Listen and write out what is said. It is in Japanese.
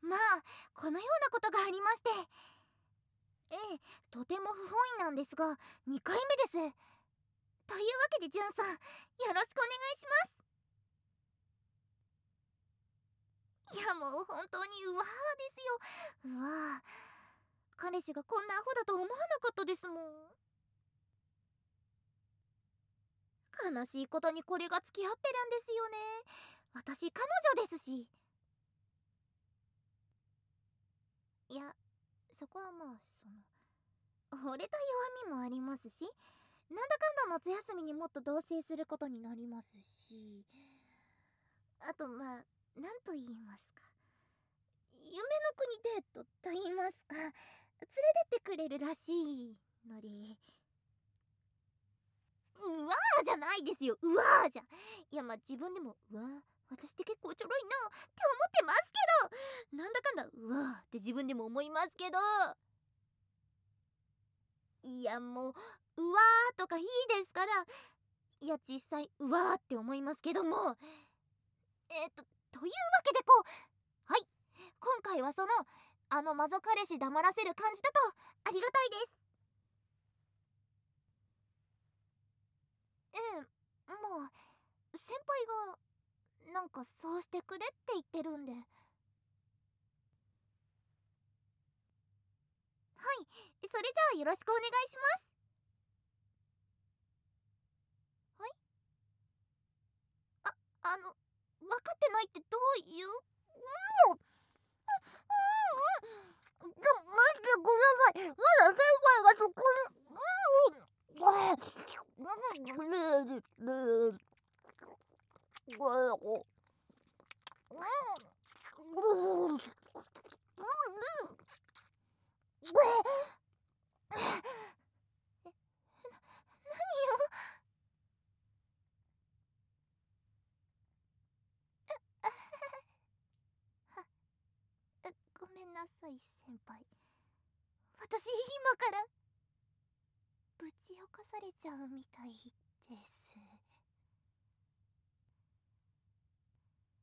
まあ、このようなことがありまして。ええ、とても不本意なんですが、2回目です。というわけで、じゅんさん、よろしくお願いします。いや、もう本当にうわーですよ。うわー。彼氏がこんなアホだと思わなかったですもん。悲しいことにこれが付き合ってるんですよね。私、彼女ですし。いや、そこはまあ、惚れた弱みもありますし、なんだかんだ夏休みにもっと同棲することになりますし、あとまあ、なんと言いますか、夢の国デートと言いますか、連れてってくれるらしいので。うわーじゃないですよ、うわーじゃ。いや、まあ自分でも、うわー、私って結構ちょろいなって思ってますけど、なんだかんだうわーって自分でも思いますけど、いやもう、うわーとかいいですから、いや実際うわーって思いますけども、というわけではい、今回はあのマゾ彼氏黙らせる感じだとありがたいです。ええ、まあ先輩がなんかそうしてくれって言ってるんで。はい、それじゃあよろしくお願いします。はい、分かってないってどういう。うん、待ってください。まだ先輩がそこに。ごめんなさい先輩。私今からぶちよかされちゃうみたいです。